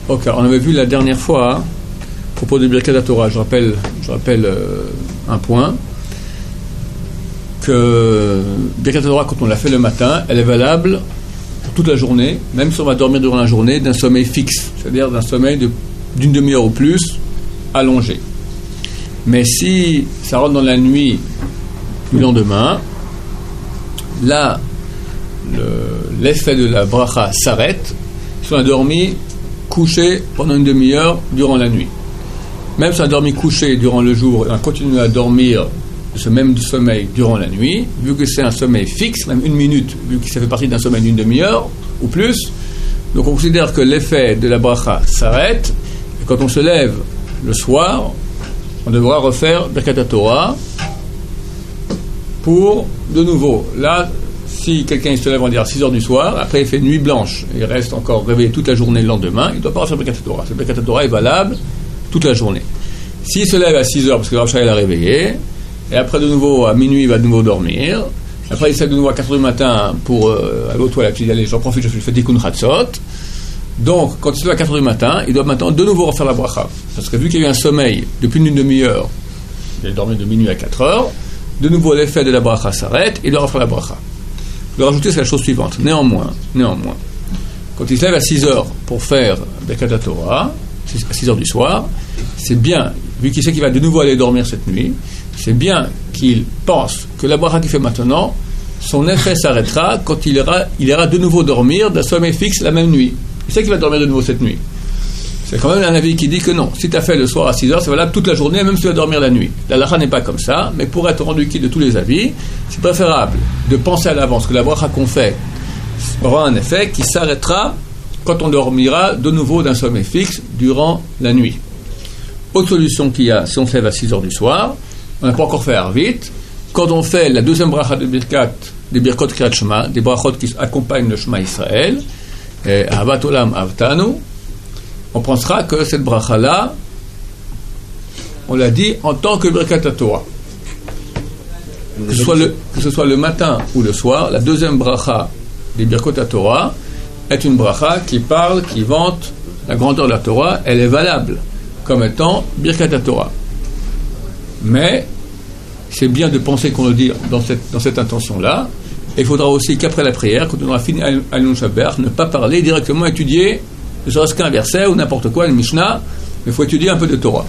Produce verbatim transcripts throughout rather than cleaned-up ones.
Ok, on avait vu la dernière fois, hein, à propos de Birkat Torah, je rappelle, je rappelle euh, un point, que Birkat Torah, quand on l'a fait le matin, elle est valable pour toute la journée, même si on va dormir durant la journée, d'un sommeil fixe, c'est-à-dire d'un sommeil de, d'une demi-heure ou plus, allongé. Mais si ça rentre dans la nuit du lendemain, là, le, l'effet de la bracha s'arrête si on a dormi couché pendant une demi-heure durant la nuit. Même si on a dormi couché durant le jour et on continue à dormir ce même sommeil durant la nuit, vu que c'est un sommeil fixe, même une minute, vu que ça fait partie d'un sommeil d'une demi-heure ou plus, donc on considère que l'effet de la bracha s'arrête, et quand on se lève le soir, on devra refaire Birkat Torah pour, de nouveau, là, si quelqu'un il se lève, on va dire à six heures du soir, après il fait nuit blanche, il reste encore réveillé toute la journée le lendemain, il ne doit pas refaire Birkat Torah. Ce Birkat Torah est valable toute la journée. S'il se lève à six heures, parce que le Rav Shai l'a réveillé, et après de nouveau à minuit il va de nouveau dormir, après il se lève de nouveau à quatre heures du matin pour euh, aller aux toilettes, il dit allez j'en profite, je fais Tikkun Chatzot. Donc quand il se lève à quatre heures du matin, il doit maintenant de nouveau refaire la bracha, parce que vu qu'il y a eu un sommeil depuis une demi-heure, il a dormi de minuit à quatre heures, de nouveau l'effet de la bracha s'arrête, il doit refaire la bracha. Je dois rajouter c'est la chose suivante, néanmoins, néanmoins, quand il se lève à six heures pour faire Birkat Torah, à six heures du soir, c'est bien, vu qu'il sait qu'il va de nouveau aller dormir cette nuit, c'est bien qu'il pense que la bracha qu'il fait maintenant, son effet s'arrêtera quand il ira, il ira de nouveau dormir d'un sommeil fixe la même nuit. Il sait qu'il va dormir de nouveau cette nuit. C'est quand même un avis qui dit que non, si tu as fait le soir à six heures, c'est valable toute la journée, même si tu vas dormir la nuit. La halakha n'est pas comme ça, mais pour être rendu quitte de tous les avis, c'est préférable de penser à l'avance que la bracha qu'on fait aura un effet qui s'arrêtera quand on dormira de nouveau d'un sommeil fixe durant la nuit. Autre solution qu'il y a, si on se lève à six heures du soir, on n'a pas encore fait Arvit, quand on fait la deuxième bracha de Birkat, des Birkot Kriyat Shema, des brachot qui accompagnent le Shema Israël, et Ahavat Olam Avtanu, on pensera que cette bracha-là, on l'a dit en tant que Birkat Torah. Que ce soit le, que ce soit le matin ou le soir, la deuxième bracha des Birkot Torah est une bracha qui parle, qui vante la grandeur de la Torah, elle est valable comme étant Birkat Torah. Mais c'est bien de penser qu'on le dit dans cette, dans cette intention-là. Et il faudra aussi qu'après la prière, quand on aura fini Alun Shabbat, ne pas parler directement, étudier ne serait-ce qu'un verset ou n'importe quoi, une Mishnah, mais il faut étudier un peu de Torah.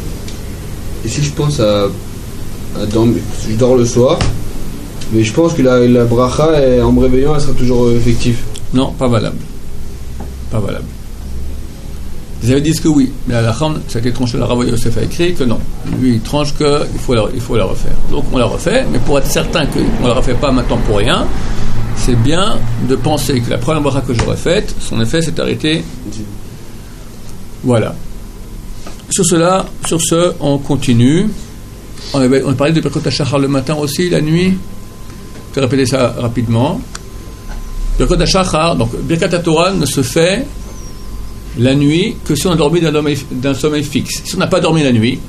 Et si je pense à, à dormir, je dors le soir, mais je pense que la, la bracha, elle, en me réveillant, elle sera toujours effective. Non, pas valable. Pas valable. Ils avaient dit que oui, mais à la fin, ça a été tranché, la Rav Yosef a écrit que non. Lui, il tranche qu'il faut la, il faut la refaire. Donc on la refait, mais pour être certain qu'on ne la refait pas maintenant pour rien, c'est bien de penser que la première bracha que j'aurais faite, son effet s'est arrêté. Voilà. Sur cela, sur ce, on continue. On avait, on a parlé de Birkot HaShachar le matin aussi, la nuit. Je vais répéter ça rapidement. Birkot HaShachar, donc Birkat Torah ne se fait la nuit que si on a dormi d'un, d'un sommeil fixe. Si on n'a pas dormi la nuit,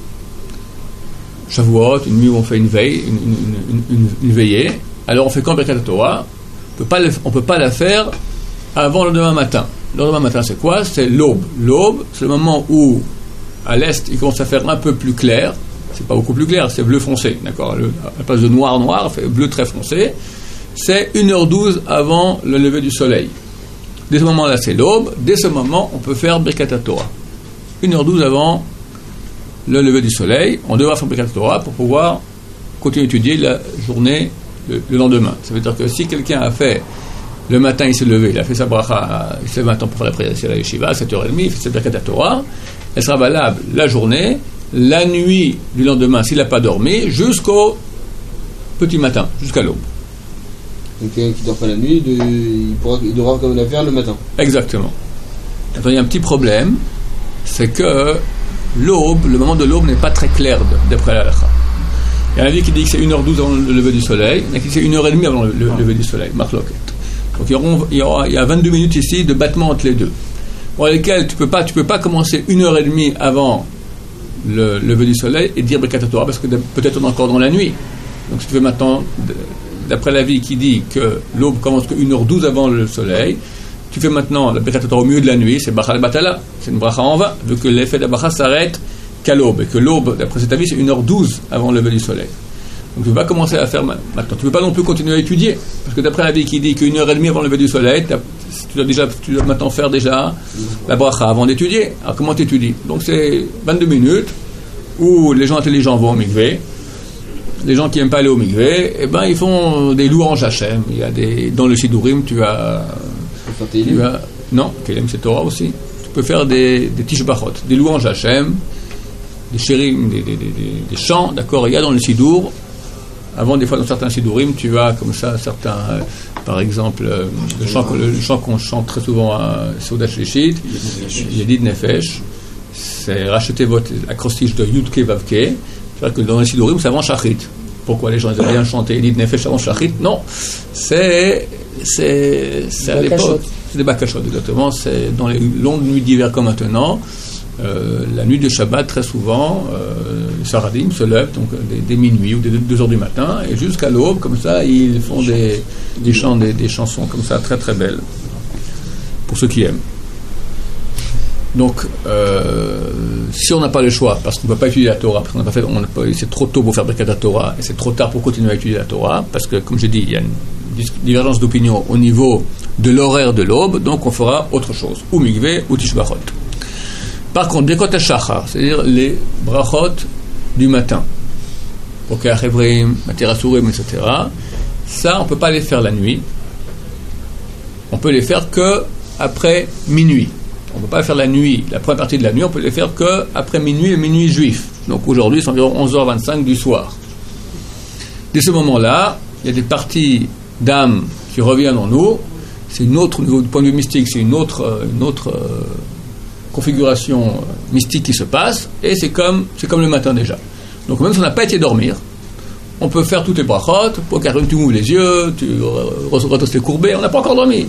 Shavuot, une nuit où on fait une veille, une, une, une, une veillée, alors on fait quand Birkat Torah, on ne peut pas la faire avant le lendemain matin. Le lendemain matin, c'est quoi? C'est l'aube. L'aube, c'est le moment où, à l'est, il commence à faire un peu plus clair. C'est pas beaucoup plus clair, c'est bleu foncé, d'accord? À la place de noir, noir, c'est bleu très foncé. C'est une heure douze avant le lever du soleil. Dès ce moment-là, c'est l'aube. Dès ce moment, on peut faire Birkat Torah. une heure douze avant le lever du soleil, on devra faire Birkat Torah pour pouvoir continuer à étudier la journée le, le lendemain. Ça veut dire que si quelqu'un a fait le matin, il s'est levé, il a fait sa bracha, il s'est levé maintenant pour faire la prière à la yeshiva, à sept heures trente, il fait sa Birkat Torah, elle sera valable la journée, la nuit du lendemain, s'il n'a pas dormi, jusqu'au petit matin, jusqu'à l'aube. Donc quelqu'un qui ne dort pas la nuit, de, il, pourra, il devra quand même la faire le matin. Exactement. Maintenant, il y a un petit problème, c'est que l'aube, le moment de l'aube n'est pas très clair d'après la halakha. Il y a un avis qui dit que c'est une heure douze avant le lever du soleil, il y a qui dit que c'est une heure trente avant le, le ah. lever du soleil, Marc Lockett. Donc il y, aura, il, y aura, il y a vingt-deux minutes ici de battement entre les deux, pour lesquels tu ne peux, peux pas commencer une heure trente avant le lever du soleil et dire Birkat Torah, parce que peut-être on est encore dans la nuit. Donc si tu veux maintenant, d'après l'avis qui dit que l'aube commence qu'une heure douze avant le soleil, tu fais maintenant la Birkat Torah au milieu de la nuit, c'est Bracha al-Batala, c'est une Bracha en vain, vu que l'effet de la Bracha s'arrête qu'à l'aube, et que l'aube, d'après cet avis, c'est une heure douze avant le lever du soleil. Donc tu ne peux pas commencer à faire maintenant. Tu ne peux pas non plus continuer à étudier, parce que d'après l'avis qui dit qu'une heure et demie avant le lever du soleil, tu dois, déjà, tu dois maintenant faire déjà la Bracha avant d'étudier. Alors comment tu étudies? Donc c'est vingt-deux minutes où les gens intelligents vont au mikvé. Les gens qui n'aiment pas aller au mikvé, eh ben, ils font des louanges Hachem. Il y a des, dans le Sidurim, tu as... Tu as non, Kélim c'est Torah aussi. Tu peux faire des, des tishbachot, des louanges Hachem, des chérim, des, des, des, des chants, d'accord. Il y a dans le Sidour, avant des fois dans certains Sidurim, tu as comme ça certains, euh, par exemple, euh, le, chant, le, le chant qu'on chante très souvent à Seudat Shlichit, Yedid Nefesh, c'est racheter votre acrostiche de Yudke Vavke. C'est-à-dire que dans le Sidurim, c'est avant Shachrit. Pourquoi les gens n'ont rien chanté Yedid Nefesh avant Shachrit? Non, c'est c'est c'est à l'époque, c'est des bakashot exactement. C'est dans les longues nuits d'hiver comme maintenant. Euh, la nuit de Shabbat, très souvent, euh, les Saradim se lèvent donc dès, dès minuit ou dès deux heures du matin, et jusqu'à l'aube, comme ça, ils font des, des chants, des, des chansons comme ça, très très belles, pour ceux qui aiment. Donc, euh, si on n'a pas le choix, parce qu'on ne peut pas étudier la Torah, parce qu'on n'a pas fait, on n'a pas, c'est trop tôt pour faire Birkat Torah, et c'est trop tard pour continuer à étudier la Torah, parce que, comme j'ai dit, il y a une divergence d'opinion au niveau de l'horaire de l'aube, donc on fera autre chose, ou mikvé, ou tishbachot. Par contre, Birkot HaShachar, c'est-à-dire les brachot du matin, Pokei HaChevrim, Matir HaSurim, et cetera, ça, on ne peut pas les faire la nuit. On peut les faire que après minuit. On ne peut pas faire la nuit, la première partie de la nuit, on peut les faire que après minuit et minuit juif. Donc aujourd'hui, c'est environ onze heures vingt-cinq du soir. Dès ce moment-là, il y a des parties d'âme qui reviennent en nous. C'est une autre, du point de vue mystique, c'est une autre, une autre euh, configuration mystique qui se passe, et c'est comme, c'est comme le matin déjà. Donc même si on n'a pas été dormir, on peut faire toutes les brachot, pour car tu ouvres les yeux, tu retosses les courbés, on n'a pas encore dormi.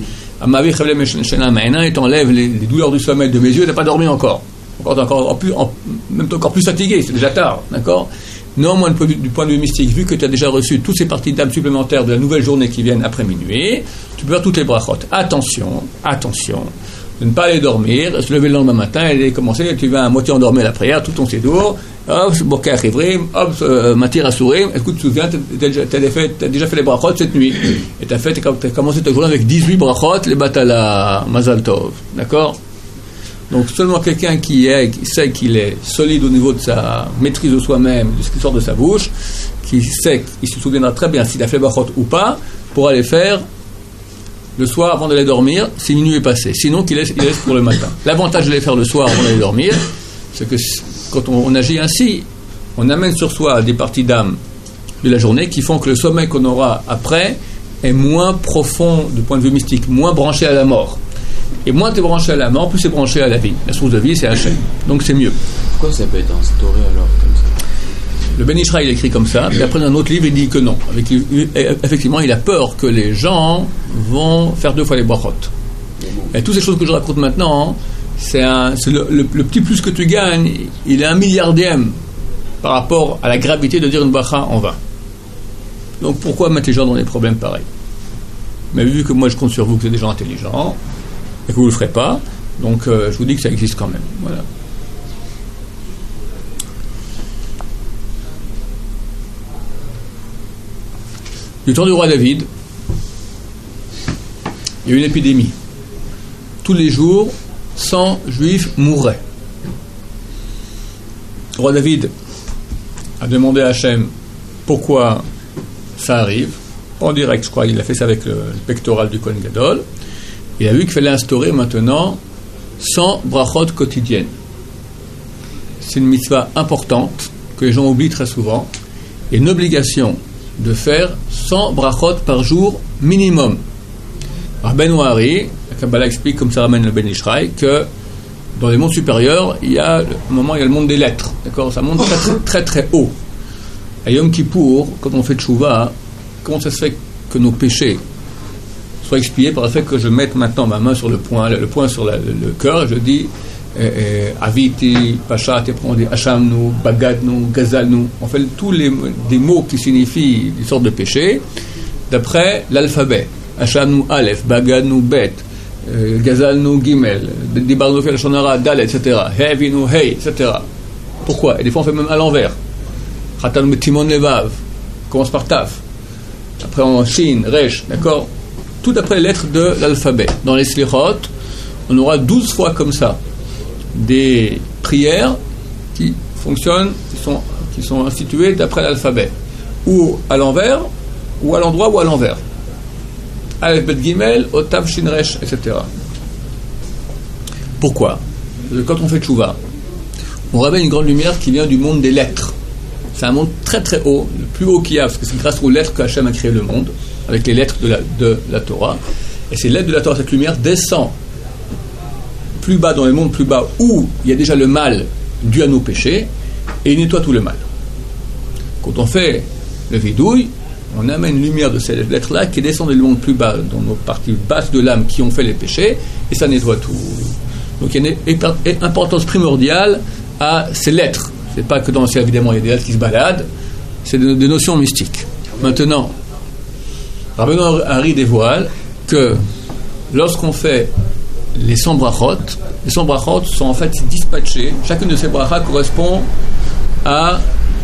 Il t'enlève les, les douleurs du sommeil de mes yeux, tu n'as pas dormi encore. Encore, encore en plus, en, même encore plus fatigué, c'est déjà tard, d'accord. Néanmoins, du point de vue mystique, vu que tu as déjà reçu toutes ces parties d'âme supplémentaires de la nouvelle journée qui viennent après minuit, tu peux faire toutes les brachot. Attention, attention, de ne pas aller dormir, se lever le lendemain matin et commencer, tu vas à moitié endormi à la prière, tout ton sédour, hop, Pokei HaChevrim, hop, euh, Matir HaSurim, écoute, tu te souviens, tu as déjà fait les brachot cette nuit, et tu as fait, t'as commencé ta journée avec dix-huit brachot, les batala, Mazal Tov, d'accord? Donc seulement quelqu'un qui, est, qui sait qu'il est solide au niveau de sa maîtrise de soi-même, de ce qui sort de sa bouche, qui sait, il se souviendra très bien s'il a fait les brachot ou pas, pourra les faire le soir avant d'aller dormir, si minuit est passé. Sinon, qu'il laisse, il laisse pour le matin. L'avantage de les faire le soir avant d'aller dormir, c'est que quand on, on agit ainsi, on amène sur soi des parties d'âme de la journée qui font que le sommeil qu'on aura après est moins profond du point de vue mystique, moins branché à la mort. Et moins tu es branché à la mort, plus tu es branché à la vie. La source de vie, c'est Hachem. Donc c'est mieux. Pourquoi ça peut être instauré alors comme ça? Le Ben Ishraï, il écrit comme ça, puis après dans un autre livre, il dit que non. Avec, effectivement, il a peur que les gens vont faire deux fois les brachot. Et toutes ces choses que je raconte maintenant, c'est, un, c'est le, le, le petit plus que tu gagnes, il est un milliardième par rapport à la gravité de dire une bracha en vain. Donc pourquoi mettre les gens dans des problèmes pareils? Mais vu que moi je compte sur vous que c'est des gens intelligents, et que vous ne le ferez pas, donc euh, je vous dis que ça existe quand même. Voilà. Du temps du roi David, il y a eu une épidémie. Tous les jours, cent juifs mouraient. Le roi David a demandé à Hachem pourquoi ça arrive. En direct, je crois, il a fait ça avec le, le pectoral du Kohen Gadol. Il a vu qu'il fallait instaurer maintenant cent brachot quotidiennes. C'est une mitzvah importante que les gens oublient très souvent. Il y a une obligation de faire cent brachot par jour minimum. Alors Ben Ouari, la Kabbalah explique, comme ça ramène le Ben Ishraï, que dans les mondes supérieurs, il y a, à un moment, il y a le monde des lettres. D'accord? Ça monte très très, très très haut. À Yom Kippour, quand on fait tchouva, comment ça se fait que nos péchés soient expiés par le fait que je mette maintenant ma main sur le poing, le poing sur la, le, le cœur, et je dis Aviti, Pachat, et on dit Hachamnu, Bagadnu, Gazalnu. On fait tous les des mots qui signifient des sortes de péchés d'après l'alphabet. Hachamnu, Aleph, Bagadnu, Bet, Gazalnu Gimel, Dibarnu Fil Shonara Dal, et cetera. Hevinu Hey, et cetera. Pourquoi? Et des fois on fait même à l'envers. Khatanu Metimon Levav, commence par Taf. Après on Shin, Resh, d'accord? Tout après les lettres de l'alphabet. Dans les Slichot, on aura douze fois comme ça des prières qui fonctionnent, qui sont, qui sont instituées d'après l'alphabet. Ou à l'envers, ou à l'endroit, ou à l'envers. Aleph Bet Gimel, Otav Shin Resh, et cetera. Pourquoi? Parce que quand on fait tchouva, on révèle une grande lumière qui vient du monde des lettres. C'est un monde très très haut, le plus haut qu'il y a, parce que c'est grâce aux lettres qu'Hachem a créé le monde, avec les lettres de la, de la Torah. Et ces lettres de la Torah, cette lumière descend plus bas dans le monde plus bas, où il y a déjà le mal dû à nos péchés, et il nettoie tout le mal. Quand on fait le vidouille, on amène une lumière de ces lettres-là qui descend du monde plus bas, dans nos parties basses de l'âme qui ont fait les péchés, et ça nettoie tout. Donc il y a une importance primordiale à ces lettres. C'est pas que dans le ciel, évidemment, il y a des lettres qui se baladent, c'est des, des notions mystiques. Maintenant, Rabbeinu Hari dévoile que lorsqu'on fait les cent brachot, les cent brachot sont en fait dispatchés, chacune de ces brachas correspond à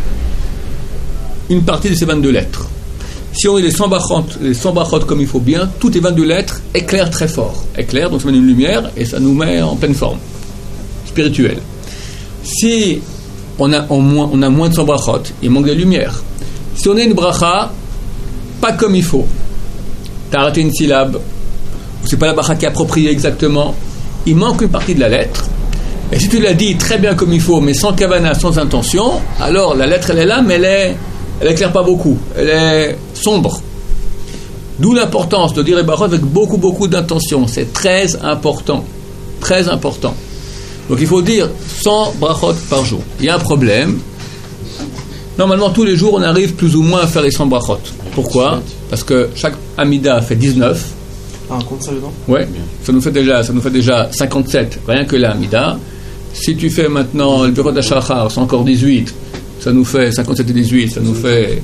une partie de ces vingt-deux lettres. Si on est les cent brachot, les cent brachot comme il faut bien, toutes les vingt-deux lettres éclairent très fort. Éclairent, donc ça met une lumière et ça nous met en pleine forme spirituelle. Si on a, en moins, on a moins de cent brachot, il manque de lumière. Si on a une bracha pas comme il faut, t'as raté une syllabe, ou c'est pas la bracha qui est appropriée exactement, il manque une partie de la lettre. Et si tu l'as dit très bien comme il faut, mais sans kavana, sans intention, alors la lettre elle est là, mais elle est, elle éclaire pas beaucoup, elle est sombre. D'où l'importance de dire les brachot avec beaucoup beaucoup d'intention. C'est très important, très important. Donc il faut dire cent brachot par jour. Il y a un problème. Normalement tous les jours on arrive plus ou moins à faire les cent brachot. Pourquoi? Parce que chaque amida fait dix-neuf. Ah, on compte ça dedans? Ouais, ça nous fait déjà, ça nous fait déjà cinquante-sept, rien que la amida. Si tu fais maintenant le bureau d'Achachar, c'est encore dix-huit, ça nous fait cinquante-sept et dix-huit, ça nous fait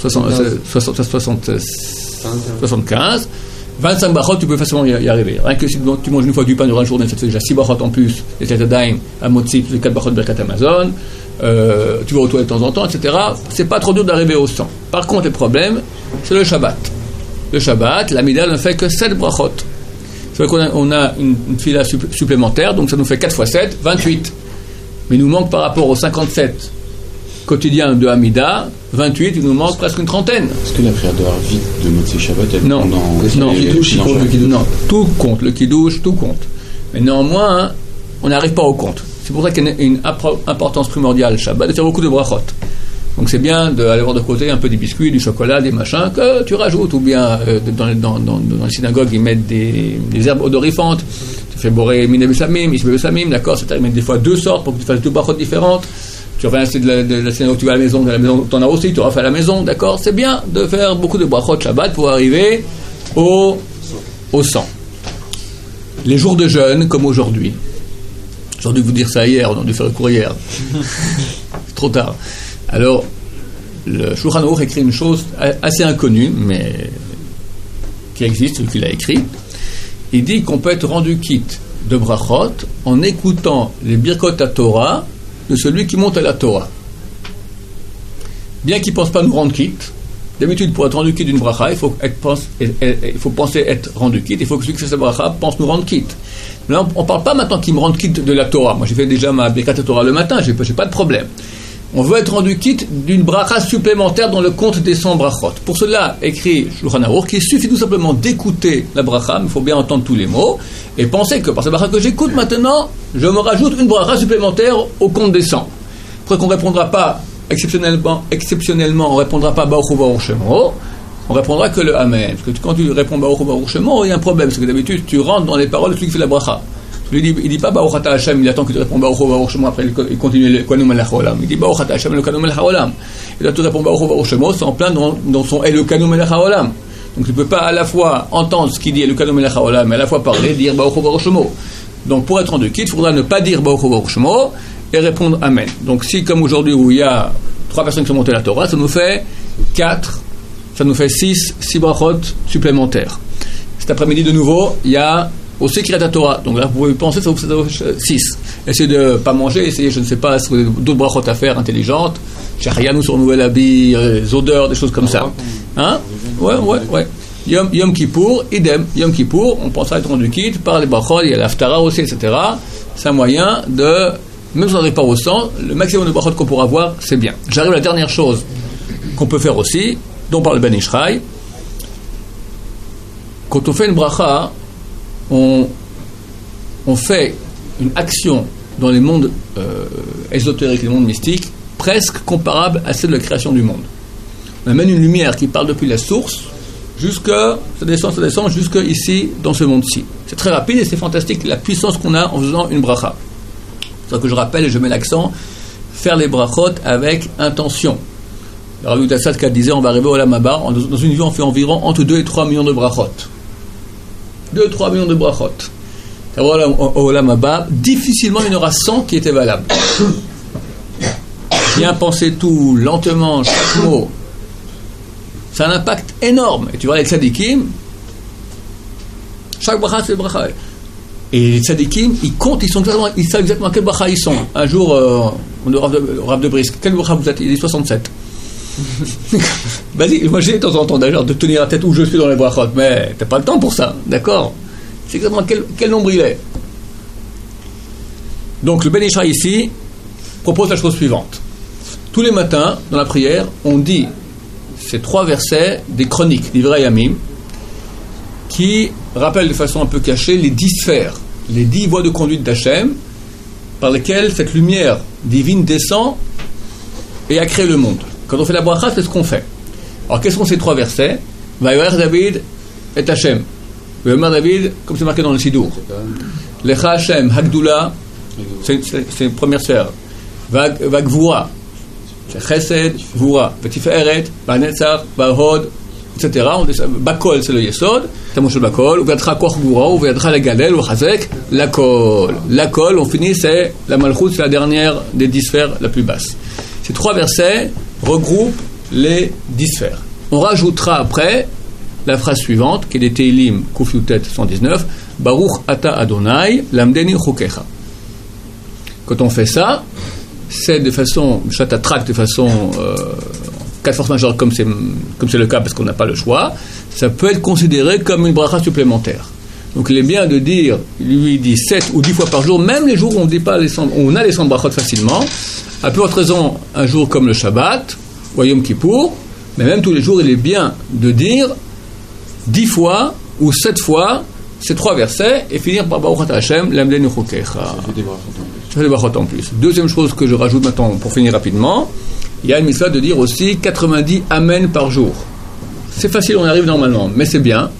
soixante-quinze. vingt-cinq brachot, tu peux facilement y arriver. Rien que si tu manges une fois du pain durant la journée, ça te fait déjà six brachot en plus, les tetadaim, à Motzi, les quatre brachot de Birkat Amazon, euh, tu vas aux toilettes de temps en temps, et cetera. C'est pas trop dur d'arriver au cent. Par contre, le problème, c'est le Shabbat. Le Shabbat, l'amida ne fait que sept brachot. C'est vrai qu'on a, on a une, une fila supplémentaire, donc ça nous fait quatre fois sept, vingt-huit. Mais il nous manque par rapport aux cinquante-sept quotidiens de Hamida, vingt-huit, il nous manque presque une trentaine. Est-ce que la prière de Harvit de Motzei Shabbat, elle non, compte dans non, les, kidouche, les, compte, le non, tout compte, le kidouche, tout compte. Mais néanmoins, hein, on n'arrive pas au compte. C'est pour ça qu'il y a une, une importance primordiale Shabbat de faire beaucoup de brachot. Donc c'est bien d'aller voir de côté un peu des biscuits, du chocolat, des machins que tu rajoutes, ou bien euh, dans, dans, dans, dans les synagogues ils mettent des, des herbes odorifantes. Tu fais boré miné bessamim, isbe bessamim, d'accord, c'est-à-dire ils mettent des fois deux sortes pour que tu fasses deux brachot différentes. Tu reviens de la, de la synagogue, tu vas à la maison, de la maison, tu en as aussi, tu refais à la maison, d'accord. C'est bien de faire beaucoup de brachot Shabbat pour arriver au, au cent. Les jours de jeûne, comme aujourd'hui, j'aurais dû vous dire ça hier, on a dû faire le cours hier. C'est trop tard. Alors, le Shulchan Aruch écrit une chose assez inconnue, mais qui existe, celui qui l'a écrit. Il dit qu'on peut être rendu quitte de brachot en écoutant les birkot à Torah de celui qui monte à la Torah. Bien qu'il ne pense pas nous rendre quitte, d'habitude pour être rendu quitte d'une bracha, il faut, être, pense, il faut penser être rendu quitte, il faut que celui qui fait cette bracha pense nous rendre quitte. Mais là, on ne parle pas maintenant qu'il me rende quitte de la Torah. Moi j'ai fait déjà ma birkat à Torah le matin, je n'ai pas de problème. On veut être rendu quitte d'une bracha supplémentaire dans le compte des cent brachot. Pour cela, écrit Shulchan Aruch qu'il suffit tout simplement d'écouter la bracha, mais il faut bien entendre tous les mots, et penser que par cette bracha que j'écoute maintenant, je me rajoute une bracha supplémentaire au compte des cent. Après qu'on ne répondra pas exceptionnellement, exceptionnellement, on ne répondra pas Baruch Hu Baruch Shemo, on répondra que le Amen. Parce que quand tu réponds Baruch Hu Baruch Shemo, il y a un problème, parce que d'habitude tu rentres dans les paroles de celui qui fait la bracha. Il dit, il dit pas Baruch Ata Hashem, il attend que tu réponds Baruch Hu Baruch Shemo, après il continue le Kanu Melech Haolam. Il dit Baruch Ata Hashem, le Kanu Melech Haolam. Et là tu réponds Baruch Hu Baruch Shemo, c'est en plein dans, dans son El Kanu Melech Haolam. Donc tu ne peux pas à la fois entendre ce qu'il dit El Kanu Melech Haolam, mais à la fois parler, dire Baruch Hu Baruch Shemo. Donc pour être rendu quitte, il faudra ne pas dire Baruch Hu Baruch Shemo et répondre Amen. Donc si comme aujourd'hui où il y a trois personnes qui sont montées à la Torah, ça nous fait quatre, ça nous fait six, six brachot supplémentaires. Cet après-midi de nouveau, il y a Aussi Kriyat Torah. Donc là, vous pouvez penser, ça vous fait six. Essayez de ne pas manger, essayez, je ne sais pas, si vous avez d'autres brachot à faire intelligentes. Shahrianou sur nouvel habit, les odeurs, des choses comme ça. Hein? Ouais, ouais, ouais. Yom, Yom Kippour, idem. Yom Kippour, on pense à être rendu quitte par les brachot, il y a l'Aftara aussi, et cetera. C'est un moyen de, même si on n'arrive pas au sang, le maximum de brachot qu'on pourra avoir, c'est bien. J'arrive à la dernière chose qu'on peut faire aussi, dont parle Ben Ishraï. Quand on fait une bracha, on, on fait une action dans les mondes euh, ésotériques, les mondes mystiques, presque comparable à celle de la création du monde. On amène une lumière qui part depuis la source, jusque, ça descend, ça descend, jusque ici, dans ce monde-ci. C'est très rapide et c'est fantastique la puissance qu'on a en faisant une bracha. C'est ça que je rappelle et je mets l'accent, faire les brachot avec intention. Le Rabbi Tassad qui disait, on va arriver au Olam Haba, dans une vie on fait environ entre deux et trois millions de brachot. deux à trois millions de brachot. Au Olam Haba, difficilement il y en aura cent qui étaient valables. Bien penser tout, lentement, chaque mot. C'est un impact énorme. Et tu vois les tzadikim, chaque bracha c'est bracha. Et les tzadikim, ils comptent, ils, sont exactement, ils savent exactement à quel bracha ils sont. Un jour, euh, on aura le Rav de Brisk. Quel bracha vous êtes? Il est soixante-sept. Vas-y, moi j'ai de temps en temps d'ailleurs de tenir la tête où je suis dans les brachot, mais t'as pas le temps pour ça, d'accord? C'est exactement quel, quel nombre il est. Donc le Ben Ishraï ici propose la chose suivante. Tous les matins, dans la prière, on dit ces trois versets des chroniques d'Ivrei Yamim qui rappellent de façon un peu cachée les dix sphères, les dix voies de conduite d'Hachem par lesquelles cette lumière divine descend et a créé le monde. Quand on fait la bracha, c'est ce qu'on fait. Alors quels sont ces trois versets? Vayomer David et Hachem. Vayomer David, comme c'est marqué dans le Sidour. Lecha Hachem, Hagdula, c'est, c'est, c'est une première sphère. Vagvura, c'est Chesed, Vura, Tiferet, Vanetzach, Vahod, et cetera. Bakol, c'est le Yesod. Tamosh Bakol, Uvadra Koch Gura, Uvadra la Galel, Uchazek, la Kol. La Kol, on finit, c'est la Malchut, c'est la dernière des dix sphères la plus basse. Ces trois versets regroupent les dix sphères. On rajoutera après la phrase suivante, qui est des Teilim, Kuf Yutet cent dix-neuf, Baruch Ata Adonai, Lamdeni Chukecha. Quand on fait ça, c'est de façon, chatatrak, de façon, euh, quatre forces majeures, comme c'est, comme c'est le cas parce qu'on n'a pas le choix, ça peut être considéré comme une bracha supplémentaire. Donc il est bien de dire, lui il dit sept ou dix fois par jour, même les jours où on dit pas les cent, on a les cent brachot facilement, à peu de raison, un jour comme le Shabbat, ou Yom Kippour, mais même tous les jours, il est bien de dire dix fois ou sept fois ces trois versets et finir par Baruch Ata Hashem, Lamdeni Chukecha. Ça fait des brachot en plus. Ça fait des brachot en plus. Deuxième chose que je rajoute maintenant pour finir rapidement, il y a une mitzvah de dire aussi quatre-vingt-dix Amen par jour. C'est facile, on y arrive normalement, mais c'est bien.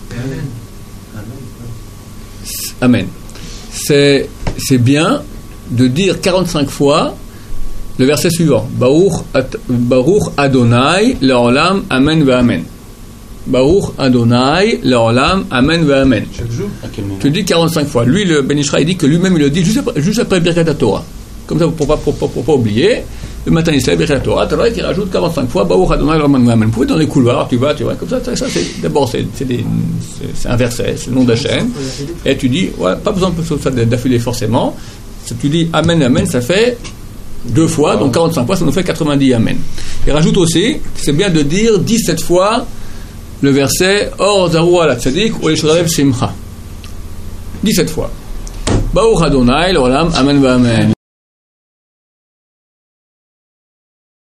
Amen. C'est, c'est bien de dire quarante-cinq fois le verset suivant. Baruch, at, Baruch Adonai Le'olam Amen Ve'amen. Baruch Adonai Le'olam Amen Ve'amen. Chaque jour? À quel moment? Tu le dis quarante-cinq fois. Lui, le Ben Ishraï, il dit que lui-même il le dit juste après, juste après Birkat Torah. Comme ça, pour ne pas, pour, pour, pour pas oublier. Le matin, il se lève, Birkat Torah. Torah, il rajoute quarante-cinq fois Baruch Adonai Le'olam Ve'amen. Vous pouvez dans les couloirs, tu vas, tu vois, comme ça. ça, ça c'est, d'abord, c'est, c'est, des, c'est, c'est un verset, c'est le nom d'Hachem. Et tu dis, ouais, pas besoin d'affiler forcément. Si tu dis Amen, Amen, ça fait deux fois, donc quarante-cinq fois, ça nous fait quatre-vingt-dix Amen. Et rajoute aussi, c'est bien de dire dix-sept fois le verset Or Zaru ala Tzadik ou Yeshrarev Simcha. dix-sept fois. Baruch Adonai, l'Olam, Amen, Amen.